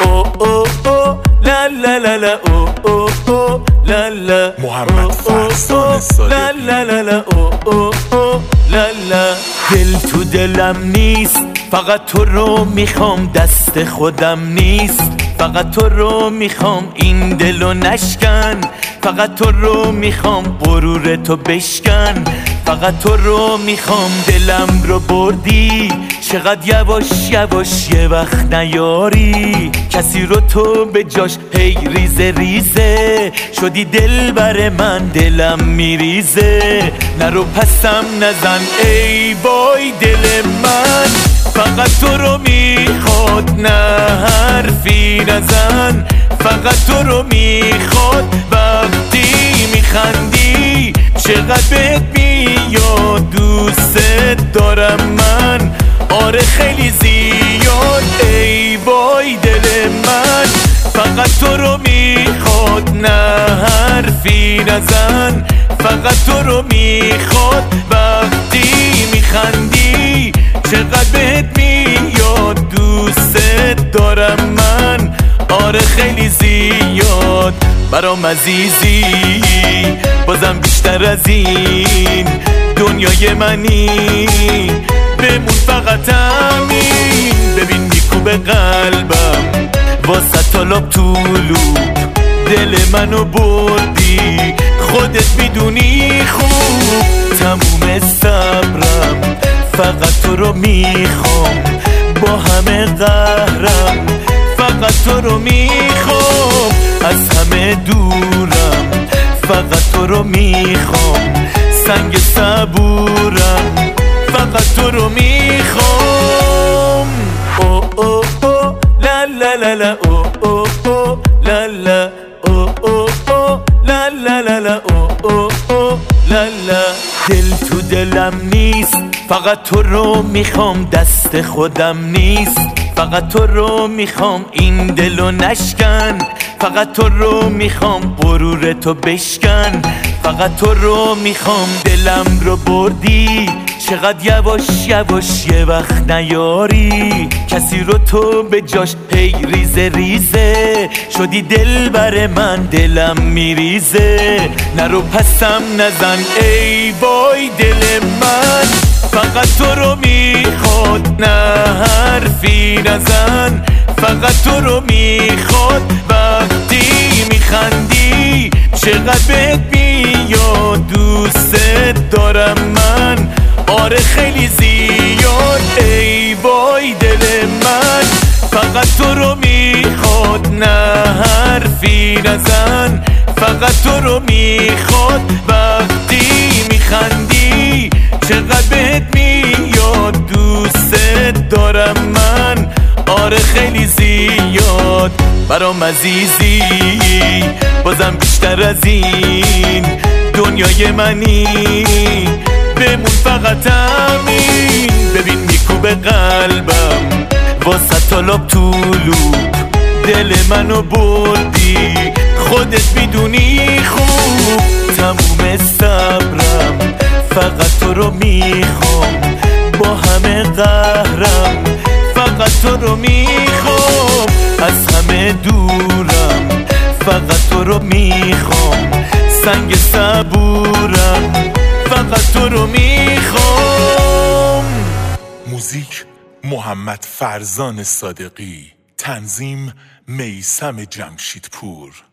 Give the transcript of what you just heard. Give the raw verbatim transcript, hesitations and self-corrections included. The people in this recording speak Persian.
او او او لا لا لا لا او او او لا لا محمد فرزان صادقی لا لا لا لا او او او لا لا. دل تو دلم نیست، فقط تو رو میخوام، دست خودم نیست، فقط تو رو میخوام، این دلو نشکن، فقط تو رو میخوام، غرور تو بشکن، فقط تو رو میخوام. دلم رو بردی چقدر یواش یواش، یه وقت نیاری کسی رو تو به جاش، هی ریزه ریزه شدی دل بر من، دلم میریزه، نرو پسم نزن ای وای دل من، فقط تو رو میخواد، نه حرفی نزن، فقط تو رو میخواد. وقتی میخندی چقدر بهت میاد، دوست دارم من، آره خیلی زیاد ای وای دل من، فقط تو رو میخواد، نه حرفی نزن، فقط تو رو میخواد. وقتی میخندی چقدر بهت میاد، دوست دارم من، آره خیلی زیاد. برام عزیزی بازم بیشتر از این، دنیای منی بمون فقط همین. ببین میکوبه قلبم واسه طلاب طولوب، دل منو بردی خودت میدونی خوب، تموم صبرم فقط تو رو میخوام، با همه قهرم فقط تو رو میخوام، از همه دورم فقط تو رو میخوام، سنگ صبورم فقط تو رو میخوام. او او او لا لا لا لا او او او لا لا او او او لا لا لا لا او او او لا لا. دل تو دلم نیست، فقط تو رو میخوام، دست خودم نیست، فقط تو رو میخوام، این دلو نشکن، فقط تو رو میخوام، غرور تو بشکن، فقط تو رو میخوام. دلم رو بردی چقدر یواش یواش، یه وقت نیاری کسی رو تو به جاش، هی ریزه ریزه شدی دل بر من، دلم میریزه، نرو پسم نزن ای وای دل من، فقط تو رو میخواد، نه حرفی نزن، فقط تو رو میخواد. وقتی میخندی چقدر بهت میاد، دوست دارم من، آره خیلی زیاد ای وای دل من، فقط تو رو میخواد، نه حرفی نزن، فقط تو رو میخواد. وقتی میخندی چقدر بهت میاد، دوست دارم من، آره خیلی زیاد. برام عزیزی بازم بیشتر از این، دنیای منی بمون فقط همین. ببین میکوبه قلبم واسه طلاب طولوب، دل منو بردی خودت میدونی خوب، تموم صبرم فقط تو رو میخوام، با همه قهرم فقط تو رو میخوام، از همه دورم فقط تو رو میخوام، سنگ صبورم فقط تو رو میخوام. موزیک محمد فرزان صادقی، تنظیم میثم جمشیدپور.